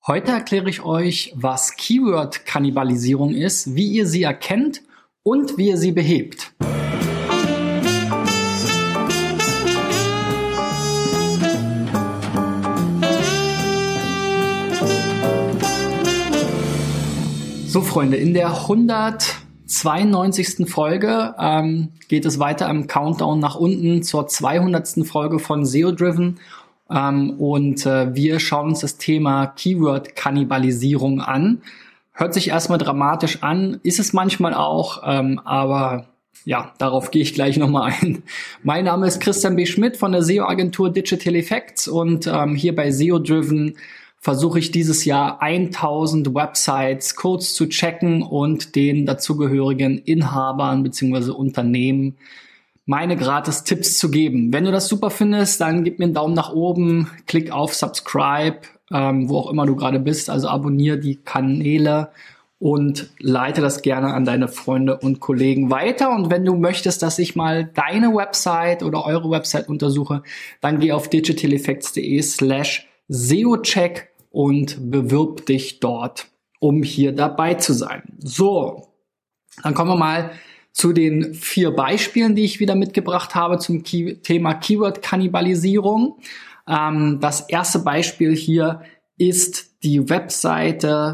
Heute erkläre ich euch, was Keyword-Kannibalisierung ist, wie ihr sie erkennt und wie ihr sie behebt. So Freunde, in der 192. Folge geht es weiter im Countdown nach unten zur 200. Folge von SEO Driven. Wir schauen uns das Thema Keyword-Kannibalisierung an. Hört sich erstmal dramatisch an, ist es manchmal auch, aber ja, darauf gehe ich gleich nochmal ein. Mein Name ist Christian B. Schmidt von der SEO-Agentur Digital Effects und hier bei SEO Driven versuche ich dieses Jahr 1000 Websites kurz zu checken und den dazugehörigen Inhabern bzw. Unternehmen meine gratis Tipps zu geben. Wenn du das super findest, dann gib mir einen Daumen nach oben, klick auf Subscribe, wo auch immer du gerade bist, also abonniere die Kanäle und leite das gerne an deine Freunde und Kollegen weiter. Und wenn du möchtest, dass ich mal deine Website oder eure Website untersuche, dann geh auf digitaleffects.de/SEOcheck und bewirb dich dort, um hier dabei zu sein. So, dann kommen wir mal zu den 4 Beispielen, die ich wieder mitgebracht habe zum Thema Keyword-Kannibalisierung. Das erste Beispiel hier ist die Webseite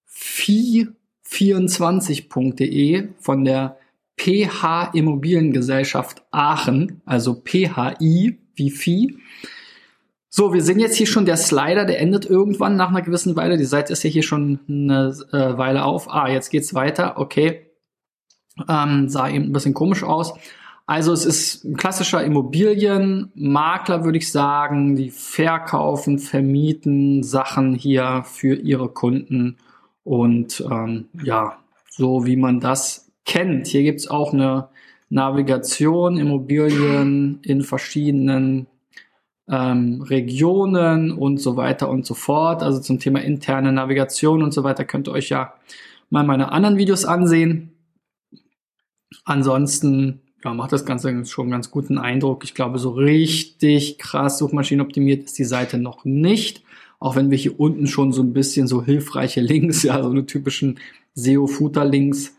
fi24.de von der PH Immobiliengesellschaft Aachen, also PHI wie Vieh. So, wir sehen jetzt hier schon der Slider, der endet irgendwann nach einer gewissen Weile. Die Seite ist ja hier schon eine Weile auf. Jetzt geht's weiter, okay. Sah eben ein bisschen komisch aus. Also es ist ein klassischer Immobilienmakler, würde ich sagen. Die verkaufen, vermieten Sachen hier für ihre Kunden und so wie man das kennt. Hier gibt's auch eine Navigation, Immobilien in verschiedenen Regionen und so weiter und so fort. Also zum Thema interne Navigation und so weiter könnt ihr euch ja mal meine anderen Videos ansehen. Ansonsten macht das Ganze schon einen ganz guten Eindruck. Ich glaube, so richtig krass suchmaschinenoptimiert ist die Seite noch nicht. Auch wenn wir hier unten schon so ein bisschen so hilfreiche Links, so eine typischen SEO-Footer-Links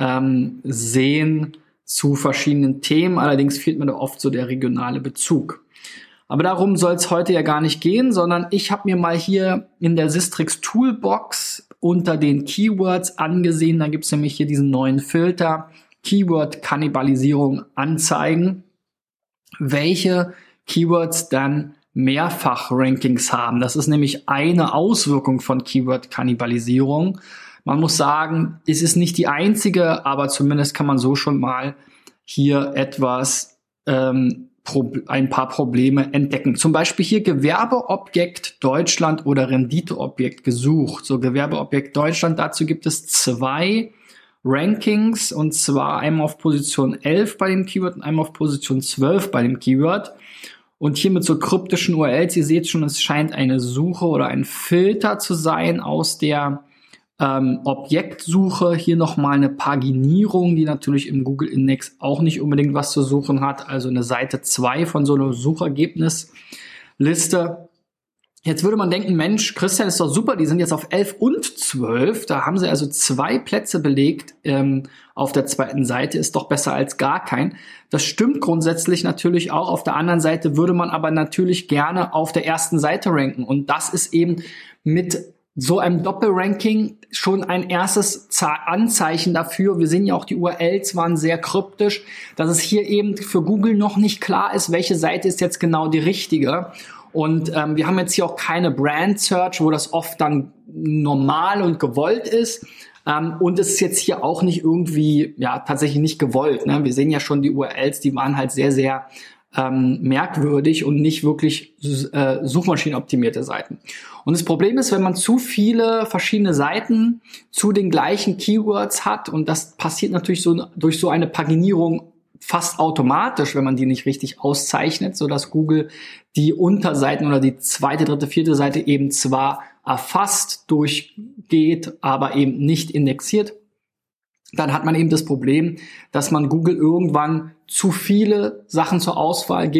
sehen zu verschiedenen Themen. Allerdings fehlt mir da oft so der regionale Bezug. Aber darum soll es heute ja gar nicht gehen, sondern ich habe mir mal hier in der Sistrix Toolbox unter den Keywords angesehen. Da gibt es nämlich hier diesen neuen Filter, Keyword-Kannibalisierung anzeigen, welche Keywords dann Mehrfach-Rankings haben. Das ist nämlich eine Auswirkung von Keyword-Kannibalisierung. Man muss sagen, es ist nicht die einzige, aber zumindest kann man so schon mal hier etwas ein paar Probleme entdecken. Zum Beispiel hier Gewerbeobjekt Deutschland oder Renditeobjekt gesucht. So Gewerbeobjekt Deutschland, dazu gibt es 2 Rankings, und zwar einmal auf Position 11 bei dem Keyword und einmal auf Position 12 bei dem Keyword. Und hier mit so kryptischen URLs, ihr seht schon, es scheint eine Suche oder ein Filter zu sein aus der Objektsuche. Hier nochmal eine Paginierung, die natürlich im Google Index auch nicht unbedingt was zu suchen hat. Also eine Seite 2 von so einer Suchergebnisliste. Jetzt würde man denken, Mensch, Christian, ist doch super, die sind jetzt auf 11 und 12. Da haben sie also 2 Plätze belegt auf der zweiten Seite. Ist doch besser als gar kein. Das stimmt grundsätzlich natürlich auch. Auf der anderen Seite würde man aber natürlich gerne auf der ersten Seite ranken. Und das ist eben mit so einem Doppelranking schon ein erstes Anzeichen dafür. Wir sehen ja auch, die URLs waren sehr kryptisch, dass es hier eben für Google noch nicht klar ist, welche Seite ist jetzt genau die richtige. Und wir haben jetzt hier auch keine Brand Search, wo das oft dann normal und gewollt ist. Und es ist jetzt hier auch nicht irgendwie, tatsächlich nicht gewollt. Ne? Wir sehen ja schon, die URLs, die waren halt sehr, sehr merkwürdig und nicht wirklich suchmaschinenoptimierte Seiten. Und das Problem ist, wenn man zu viele verschiedene Seiten zu den gleichen Keywords hat, und das passiert natürlich so durch so eine Paginierung fast automatisch, wenn man die nicht richtig auszeichnet, so dass Google die Unterseiten oder die 2., 3., 4. Seite eben zwar erfasst, durchgeht, aber eben nicht indexiert. Dann hat man eben das Problem, dass man Google irgendwann zu viele Sachen zur Auswahl gibt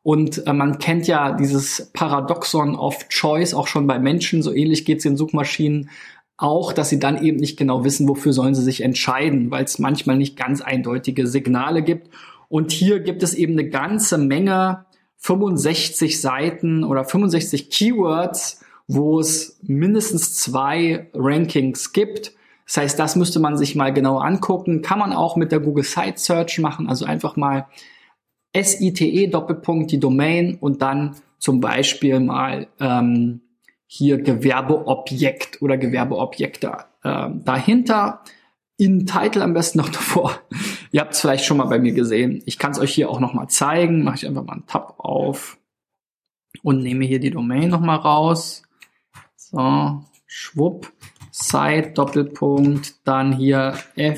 Und man kennt ja dieses Paradoxon of Choice auch schon bei Menschen. So ähnlich geht es den Suchmaschinen auch, dass sie dann eben nicht genau wissen, wofür sollen sie sich entscheiden, weil es manchmal nicht ganz eindeutige Signale gibt. Und hier gibt es eben eine ganze Menge, 65 Seiten oder 65 Keywords, wo es mindestens 2 Rankings gibt. Das heißt, das müsste man sich mal genau angucken. Kann man auch mit der Google Site Search machen, also einfach mal SITE Doppelpunkt die Domain und dann zum Beispiel mal hier Gewerbeobjekt oder Gewerbeobjekte dahinter. In Title am besten noch davor. Ihr habt es vielleicht schon mal bei mir gesehen. Ich kann es euch hier auch noch mal zeigen. Mache ich einfach mal einen Tab auf und nehme hier die Domain noch mal raus. So, schwupp, Site, Doppelpunkt, dann hier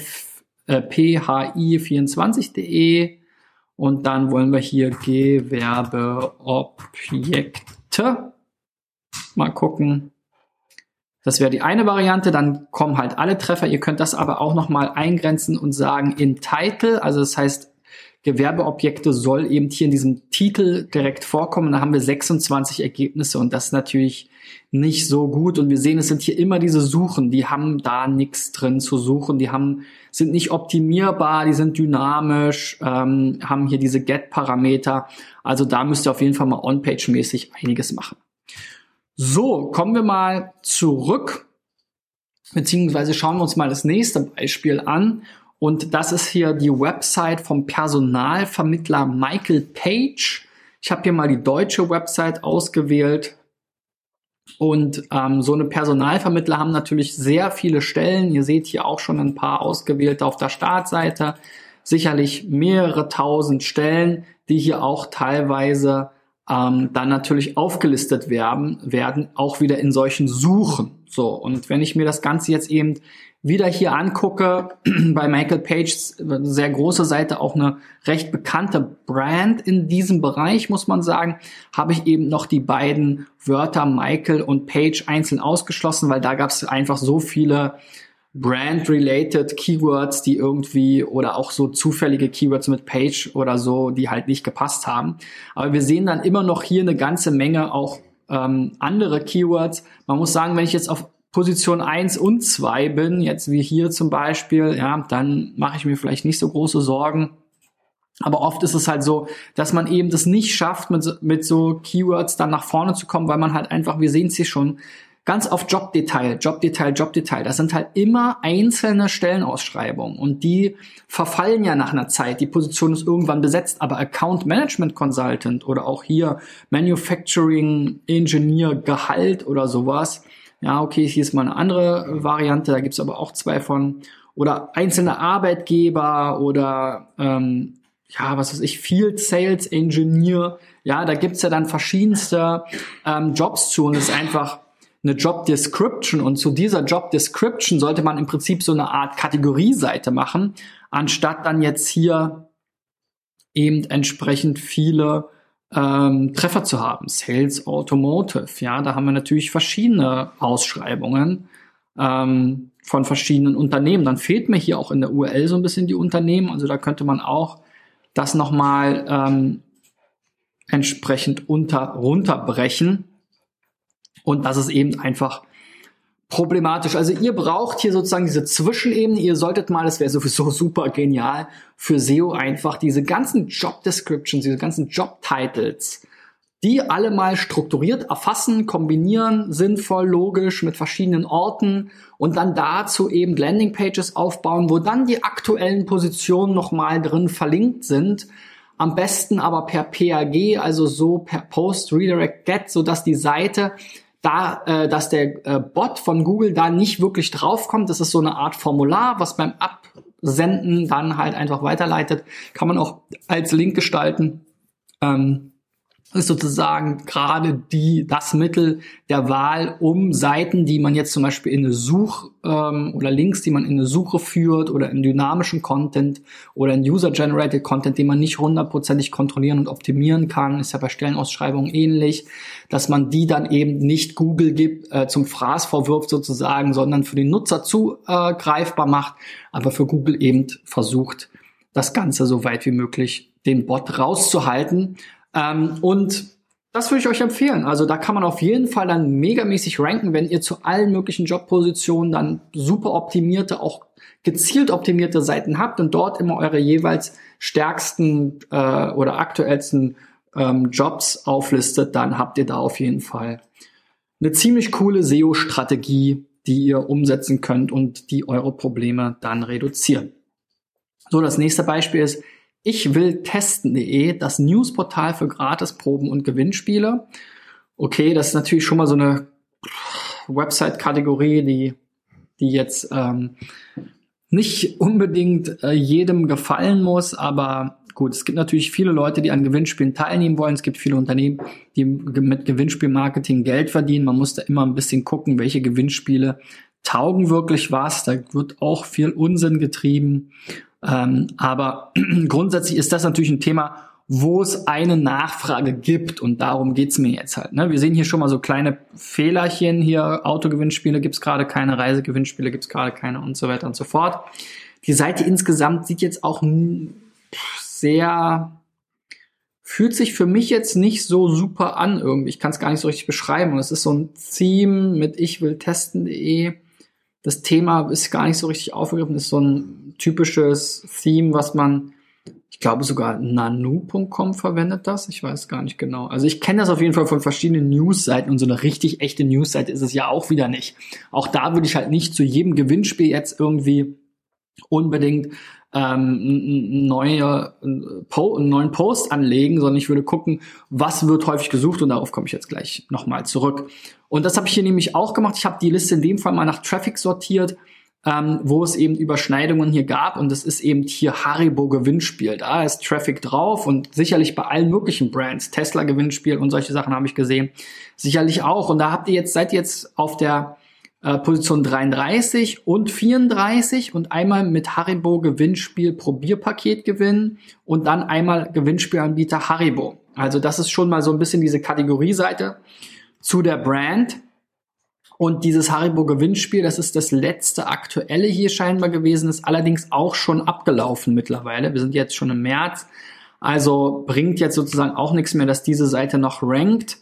phi24.de und dann wollen wir hier Gewerbeobjekte. Mal gucken. Das wäre die eine Variante, dann kommen halt alle Treffer. Ihr könnt das aber auch nochmal eingrenzen und sagen in Title, also das heißt, Gewerbeobjekte soll eben hier in diesem Titel direkt vorkommen. Da haben wir 26 Ergebnisse und das ist natürlich nicht so gut. Und wir sehen, es sind hier immer diese Suchen, die haben da nichts drin zu suchen. Sind nicht optimierbar, die sind dynamisch, haben hier diese Get-Parameter. Also da müsst ihr auf jeden Fall mal On-Page-mäßig einiges machen. So, kommen wir mal zurück, beziehungsweise schauen wir uns mal das nächste Beispiel an. Und das ist hier die Website vom Personalvermittler Michael Page. Ich habe hier mal die deutsche Website ausgewählt. Und so eine Personalvermittler haben natürlich sehr viele Stellen. Ihr seht hier auch schon ein paar ausgewählte auf der Startseite. Sicherlich mehrere tausend Stellen, die hier auch teilweise dann natürlich aufgelistet werden, auch wieder in solchen Suchen. So, und wenn ich mir das Ganze jetzt eben wieder hier angucke, bei Michael Page, sehr große Seite, auch eine recht bekannte Brand in diesem Bereich, muss man sagen, habe ich eben noch die beiden Wörter Michael und Page einzeln ausgeschlossen, weil da gab es einfach so viele Brand-related Keywords, die irgendwie, oder auch so zufällige Keywords mit Page oder so, die halt nicht gepasst haben. Aber wir sehen dann immer noch hier eine ganze Menge auch andere Keywords. Man muss sagen, wenn ich jetzt auf Position 1 und 2 bin, jetzt wie hier zum Beispiel, ja, dann mache ich mir vielleicht nicht so große Sorgen. Aber oft ist es halt so, dass man eben das nicht schafft, mit so Keywords dann nach vorne zu kommen, weil man halt einfach, wir sehen es hier schon, ganz auf Jobdetail. Das sind halt immer einzelne Stellenausschreibungen und die verfallen ja nach einer Zeit. Die Position ist irgendwann besetzt, aber Account Management Consultant oder auch hier Manufacturing Engineer Gehalt oder sowas. Ja, okay, hier ist mal eine andere Variante, da gibt's aber auch 2 von. Oder einzelne Arbeitgeber oder Field Sales Engineer. Ja, da gibt's ja dann verschiedenste Jobs zu und es ist einfach eine Job Description und zu dieser Job Description sollte man im Prinzip so eine Art Kategorieseite machen, anstatt dann jetzt hier eben entsprechend viele Treffer zu haben. Sales Automotive, ja, da haben wir natürlich verschiedene Ausschreibungen von verschiedenen Unternehmen. Dann fehlt mir hier auch in der URL so ein bisschen die Unternehmen, also da könnte man auch das nochmal entsprechend runterbrechen. Und das ist eben einfach problematisch. Also ihr braucht hier sozusagen diese Zwischenebene. Ihr solltet mal, das wäre sowieso super genial, für SEO einfach diese ganzen Job Descriptions, diese ganzen Job Titles, die alle mal strukturiert erfassen, kombinieren, sinnvoll, logisch mit verschiedenen Orten und dann dazu eben Landingpages aufbauen, wo dann die aktuellen Positionen nochmal drin verlinkt sind. Am besten aber per PAG, also so per Post Redirect Get, sodass die Seite dass der Bot von Google da nicht wirklich draufkommt. Das ist so eine Art Formular, was beim Absenden dann halt einfach weiterleitet. Kann man auch als Link gestalten. Ist sozusagen gerade das Mittel der Wahl, um Seiten, die man jetzt zum Beispiel in eine oder Links, die man in eine Suche führt oder in dynamischen Content oder in User-Generated Content, den man nicht hundertprozentig kontrollieren und optimieren kann, ist ja bei Stellenausschreibungen ähnlich, dass man die dann eben nicht Google zum Fraß vorwirft sozusagen, sondern für den Nutzer zugreifbar macht, aber für Google eben versucht, das Ganze so weit wie möglich den Bot rauszuhalten. Und das würde ich euch empfehlen. Also da kann man auf jeden Fall dann megamäßig ranken, wenn ihr zu allen möglichen Jobpositionen dann super optimierte, auch gezielt optimierte Seiten habt und dort immer eure jeweils stärksten oder aktuellsten Jobs auflistet, dann habt ihr da auf jeden Fall eine ziemlich coole SEO-Strategie, die ihr umsetzen könnt und die eure Probleme dann reduzieren. So, das nächste Beispiel ist ichwilltesten.de, das Newsportal für Gratisproben und Gewinnspiele. Okay, das ist natürlich schon mal so eine Website-Kategorie, die jetzt nicht unbedingt jedem gefallen muss, aber gut, es gibt natürlich viele Leute, die an Gewinnspielen teilnehmen wollen. Es gibt viele Unternehmen, die mit Gewinnspielmarketing Geld verdienen. Man muss da immer ein bisschen gucken, welche Gewinnspiele taugen wirklich was. Da wird auch viel Unsinn getrieben. Aber grundsätzlich ist das natürlich ein Thema, wo es eine Nachfrage gibt. Und darum geht's mir jetzt halt. Ne? Wir sehen hier schon mal so kleine Fehlerchen hier. Autogewinnspiele gibt's gerade keine, Reisegewinnspiele gibt's gerade keine und so weiter und so fort. Die Seite insgesamt sieht jetzt auch fühlt sich für mich jetzt nicht so super an irgendwie. Ich kann es gar nicht so richtig beschreiben. Und es ist so ein Theme mit ichwilltesten.de. Das Thema ist gar nicht so richtig aufgegriffen. Das ist so ein typisches Theme, was man, ich glaube sogar nanu.com verwendet das. Ich weiß gar nicht genau. Also ich kenne das auf jeden Fall von verschiedenen Newsseiten und so eine richtig echte Newsseite ist es ja auch wieder nicht. Auch da würde ich halt nicht zu jedem Gewinnspiel jetzt irgendwie unbedingt einen neuen Post anlegen, sondern ich würde gucken, was wird häufig gesucht und darauf komme ich jetzt gleich nochmal zurück. Und das habe ich hier nämlich auch gemacht. Ich habe die Liste in dem Fall mal nach Traffic sortiert, wo es eben Überschneidungen hier gab und das ist eben hier Haribo Gewinnspiel. Da ist Traffic drauf und sicherlich bei allen möglichen Brands, Tesla Gewinnspiel und solche Sachen habe ich gesehen, sicherlich auch. Und da seid ihr jetzt auf der Position 33 und 34 und einmal mit Haribo Gewinnspiel Probierpaket gewinnen und dann einmal Gewinnspielanbieter Haribo. Also das ist schon mal so ein bisschen diese Kategorieseite zu der Brand. Und dieses Haribo Gewinnspiel, das ist das letzte aktuelle hier scheinbar gewesen, ist allerdings auch schon abgelaufen mittlerweile. Wir sind jetzt schon im März, also bringt jetzt sozusagen auch nichts mehr, dass diese Seite noch rankt.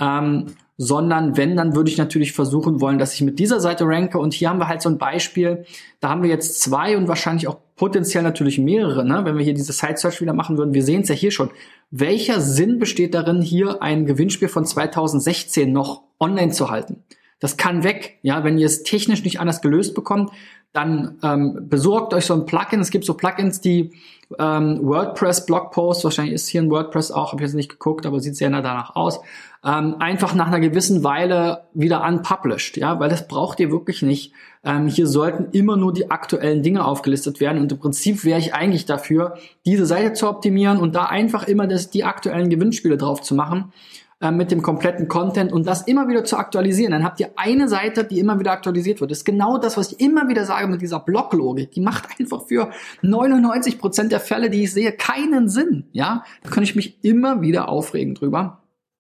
Sondern wenn, dann würde ich natürlich versuchen wollen, dass ich mit dieser Seite ranke. Und hier haben wir halt so ein Beispiel, da haben wir jetzt 2 und wahrscheinlich auch potenziell natürlich mehrere, ne? Wenn wir hier diese Site Search wieder machen würden, wir sehen es ja hier schon. Welcher Sinn besteht darin, hier ein Gewinnspiel von 2016 noch online zu halten? Das kann weg, ja, wenn ihr es technisch nicht anders gelöst bekommt, dann besorgt euch so ein Plugin. Es gibt so Plugins, die WordPress-Blogposts, wahrscheinlich ist hier ein WordPress auch, habe ich jetzt nicht geguckt, aber sieht sehr danach aus, einfach nach einer gewissen Weile wieder unpublished, ja, weil das braucht ihr wirklich nicht. Hier sollten immer nur die aktuellen Dinge aufgelistet werden und im Prinzip wäre ich eigentlich dafür, diese Seite zu optimieren und da einfach immer die aktuellen Gewinnspiele drauf zu machen, mit dem kompletten Content und das immer wieder zu aktualisieren. Dann habt ihr eine Seite, die immer wieder aktualisiert wird. Das ist genau das, was ich immer wieder sage mit dieser Blocklogik. Die macht einfach für 99% der Fälle, die ich sehe, keinen Sinn. Ja, da kann ich mich immer wieder aufregen drüber.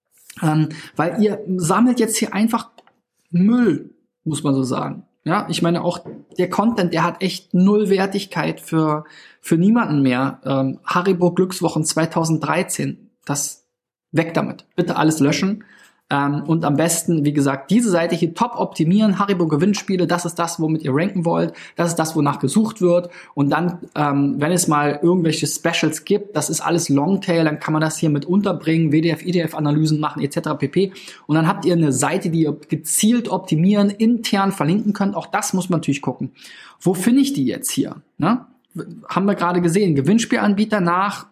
Weil ihr sammelt jetzt hier einfach Müll, muss man so sagen. Ja, ich meine auch der Content, der hat echt null Wertigkeit für niemanden mehr. Haribo Glückswochen 2013, das weg damit. Bitte alles löschen. Und am besten, wie gesagt, diese Seite hier top optimieren. Haribo Gewinnspiele, das ist das, womit ihr ranken wollt. Das ist das, wonach gesucht wird. Und dann, wenn es mal irgendwelche Specials gibt, das ist alles Longtail, dann kann man das hier mit unterbringen, WDF, IDF-Analysen machen etc. pp. Und dann habt ihr eine Seite, die ihr gezielt optimieren, intern verlinken könnt. Auch das muss man natürlich gucken. Wo finde ich die jetzt hier? Ne? Haben wir gerade gesehen. Gewinnspielanbieter nach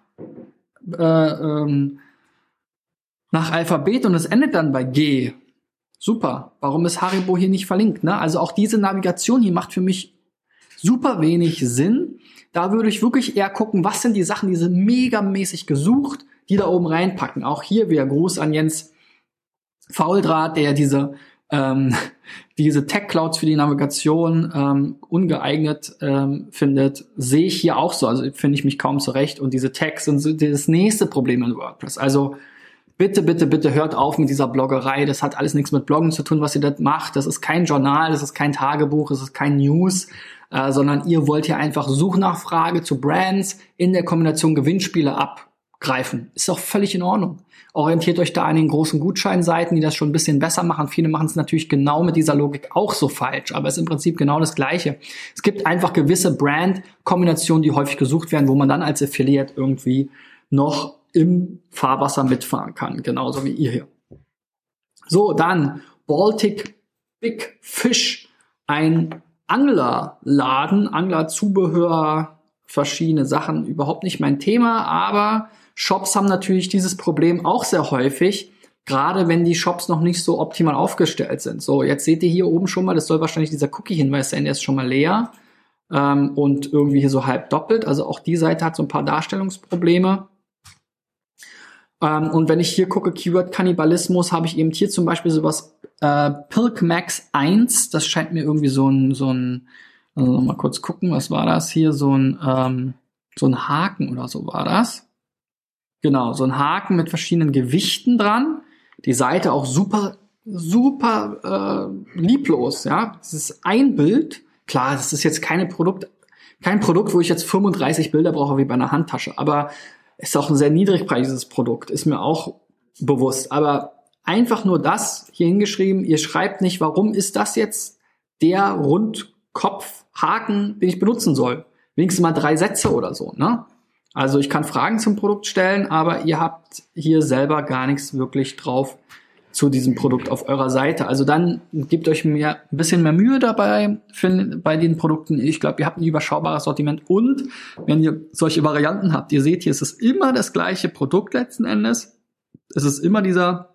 Alphabet und es endet dann bei G. Super. Warum ist Haribo hier nicht verlinkt? Ne? Also auch diese Navigation hier macht für mich super wenig Sinn. Da würde ich wirklich eher gucken, was sind die Sachen, die sind megamäßig gesucht, die da oben reinpacken. Auch hier wieder Gruß an Jens Fauldraht, der diese Tech-Clouds für die Navigation ungeeignet findet, sehe ich hier auch so. Also finde ich mich kaum zurecht. Und diese Tags sind so das nächste Problem in WordPress. Also bitte, bitte, bitte hört auf mit dieser Bloggerei. Das hat alles nichts mit Bloggen zu tun, was ihr da macht. Das ist kein Journal, das ist kein Tagebuch, das ist kein News, sondern ihr wollt hier einfach Suchnachfrage zu Brands in der Kombination Gewinnspiele greifen. Ist auch völlig in Ordnung. Orientiert euch da an den großen Gutscheinseiten, die das schon ein bisschen besser machen. Viele machen es natürlich genau mit dieser Logik auch so falsch, aber es ist im Prinzip genau das Gleiche. Es gibt einfach gewisse Brand-Kombinationen, die häufig gesucht werden, wo man dann als Affiliate irgendwie noch im Fahrwasser mitfahren kann, genauso wie ihr hier. So, dann Baltic Big Fish, ein Anglerladen, Anglerzubehör, verschiedene Sachen, überhaupt nicht mein Thema, aber Shops haben natürlich dieses Problem auch sehr häufig, gerade wenn die Shops noch nicht so optimal aufgestellt sind. So, jetzt seht ihr hier oben schon mal, das soll wahrscheinlich dieser Cookie-Hinweis sein, der ist schon mal leer und irgendwie hier so halb doppelt. Also auch die Seite hat so ein paar Darstellungsprobleme. Und wenn ich hier gucke, Keyword-Kannibalismus, habe ich eben hier zum Beispiel sowas Pilkmax 1, das scheint mir irgendwie so ein also noch mal kurz gucken, was war das hier, so ein Haken oder so war das. Genau, so ein Haken mit verschiedenen Gewichten dran. Die Seite auch super lieblos, ja. Das ist ein Bild. Klar, das ist jetzt kein Produkt, wo ich jetzt 35 Bilder brauche wie bei einer Handtasche, aber ist auch ein sehr niedrigpreisiges Produkt, ist mir auch bewusst. Aber einfach nur das hier hingeschrieben, ihr schreibt nicht, warum ist das jetzt der Rundkopfhaken, den ich benutzen soll. Wenigstens mal 3 Sätze oder so, ne? Also ich kann Fragen zum Produkt stellen, aber ihr habt hier selber gar nichts wirklich drauf zu diesem Produkt auf eurer Seite. Also dann gebt euch ein bisschen mehr Mühe dabei bei den Produkten. Ich glaube, ihr habt ein überschaubares Sortiment und wenn ihr solche Varianten habt, ihr seht hier, es ist immer das gleiche Produkt letzten Endes. Es ist immer dieser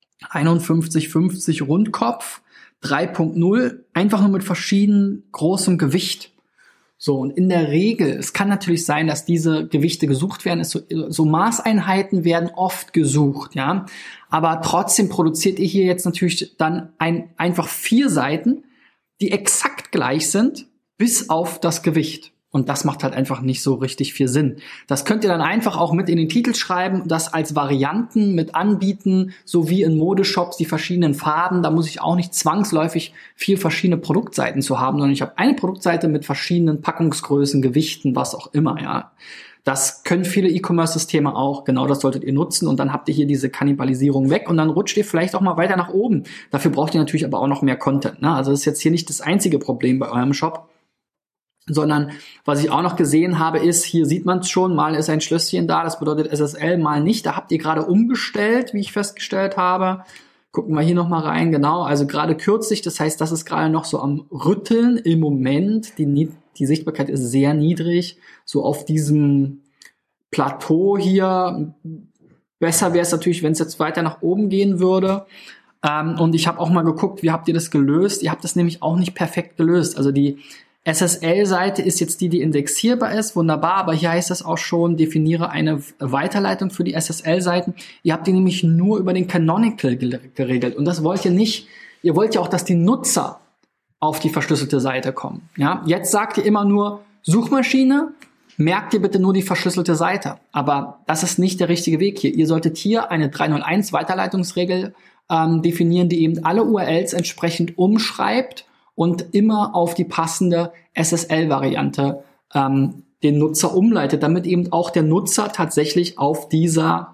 5150 Rundkopf 3.0, einfach nur mit verschieden großem Gewicht. So, und in der Regel, es kann natürlich sein, dass diese Gewichte gesucht werden, so Maßeinheiten werden oft gesucht, ja. Aber trotzdem produziert ihr hier jetzt natürlich dann einfach 4 Seiten, die exakt gleich sind, bis auf das Gewicht. Und das macht halt einfach nicht so richtig viel Sinn. Das könnt ihr dann einfach auch mit in den Titel schreiben, das als Varianten mit anbieten, so wie in Modeshops die verschiedenen Farben. Da muss ich auch nicht zwangsläufig 4 verschiedene Produktseiten zu haben, sondern ich habe eine Produktseite mit verschiedenen Packungsgrößen, Gewichten, was auch immer, ja. Das können viele E-Commerce-Systeme auch. Genau das solltet ihr nutzen. Und dann habt ihr hier diese Kannibalisierung weg und dann rutscht ihr vielleicht auch mal weiter nach oben. Dafür braucht ihr natürlich aber auch noch mehr Content, ne? Also das ist jetzt hier nicht das einzige Problem bei eurem Shop. Sondern was ich auch noch gesehen habe, ist, hier sieht man es schon, mal ist ein Schlösschen da, das bedeutet SSL, mal nicht. Da habt ihr gerade umgestellt, wie ich festgestellt habe. Gucken wir hier nochmal rein, genau, also gerade kürzlich, das heißt, das ist gerade noch so am Rütteln im Moment. Die Sichtbarkeit ist sehr niedrig, so auf diesem Plateau hier. Besser wäre es natürlich, wenn es jetzt weiter nach oben gehen würde. Und ich habe auch mal geguckt, wie habt ihr das gelöst? Ihr habt das nämlich auch nicht perfekt gelöst. Also die SSL-Seite ist jetzt die indexierbar ist, wunderbar, aber hier heißt das auch schon, definiere eine Weiterleitung für die SSL-Seiten. Ihr habt die nämlich nur über den Canonical geregelt und das wollt ihr nicht. Ihr wollt ja auch, dass die Nutzer auf die verschlüsselte Seite kommen. Ja, jetzt sagt ihr immer nur Suchmaschine, merkt ihr bitte nur die verschlüsselte Seite. Aber das ist nicht der richtige Weg hier. Ihr solltet hier eine 301 Weiterleitungsregel definieren, die eben alle URLs entsprechend umschreibt und immer auf die passende SSL-Variante den Nutzer umleitet, damit eben auch der Nutzer tatsächlich auf dieser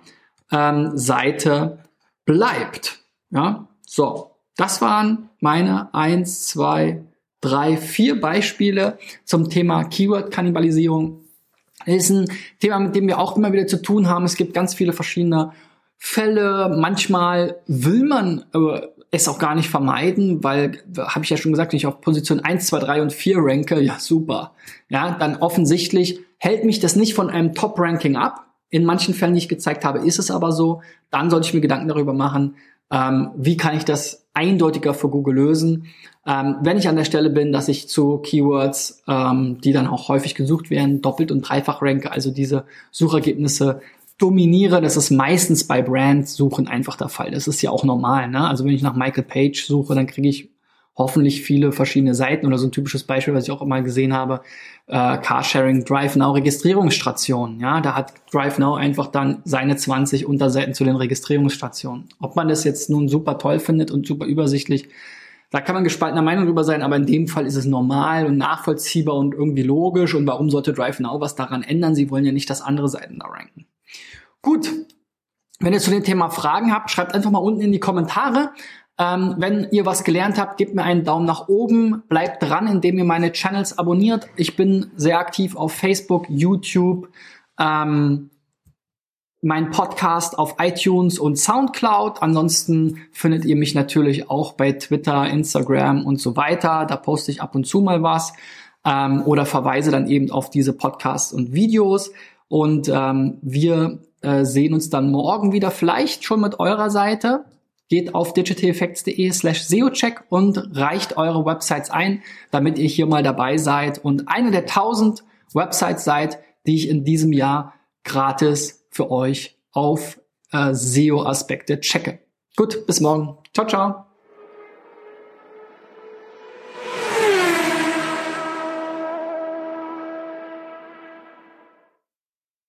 Seite bleibt. Ja, so, das waren meine 1, 2, 3, 4 Beispiele zum Thema Keyword-Kannibalisierung. Das ist ein Thema, mit dem wir auch immer wieder zu tun haben. Es gibt ganz viele verschiedene Fälle. Manchmal will man es auch gar nicht vermeiden, weil, habe ich ja schon gesagt, wenn ich auf Position 1, 2, 3 und 4 ranke, ja super. Ja, dann offensichtlich hält mich das nicht von einem Top-Ranking ab. In manchen Fällen, die ich gezeigt habe, ist es aber so. Dann sollte ich mir Gedanken darüber machen, wie kann ich das eindeutiger für Google lösen. Wenn ich an der Stelle bin, dass ich zu Keywords, die dann auch häufig gesucht werden, doppelt und dreifach ranke, also diese Suchergebnisse dominiere, das ist meistens bei Brandsuchen einfach der Fall. Das ist ja auch normal, ne? Also wenn ich nach Michael Page suche, dann kriege ich hoffentlich viele verschiedene Seiten oder so ein typisches Beispiel, was ich auch immer gesehen habe, Carsharing, DriveNow, Registrierungsstationen. Ja, da hat DriveNow einfach dann seine 20 Unterseiten zu den Registrierungsstationen. Ob man das jetzt nun super toll findet und super übersichtlich, da kann man gespaltener Meinung drüber sein, aber in dem Fall ist es normal und nachvollziehbar und irgendwie logisch. Und warum sollte DriveNow was daran ändern? Sie wollen ja nicht, dass andere Seiten da ranken. Gut, wenn ihr zu dem Thema Fragen habt, schreibt einfach mal unten in die Kommentare. Wenn ihr was gelernt habt, gebt mir einen Daumen nach oben. Bleibt dran, indem ihr meine Channels abonniert. Ich bin sehr aktiv auf Facebook, YouTube, mein Podcast auf iTunes und Soundcloud. Ansonsten findet ihr mich natürlich auch bei Twitter, Instagram und so weiter. Da poste ich ab und zu mal was oder verweise dann eben auf diese Podcasts und Videos. Und wir sehen uns dann morgen wieder, vielleicht schon mit eurer Seite. Geht auf digitaleffects.de/SEOcheck und reicht eure Websites ein, damit ihr hier mal dabei seid und eine der 1000 Websites seid, die ich in diesem Jahr gratis für euch auf SEO-Aspekte checke. Gut, bis morgen. Ciao, ciao.